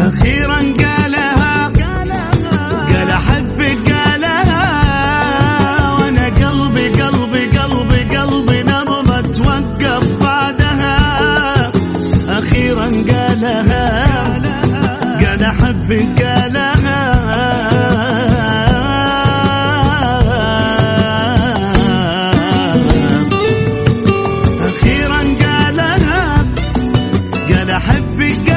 أخيرا قالها، قال أحبك قالها، وأنا قلبي قلبي قلبي قلبي نبضة توقف بعدها. أخيرا قالها، قال أحبك قالها، أخيرا قالها، قال أحبك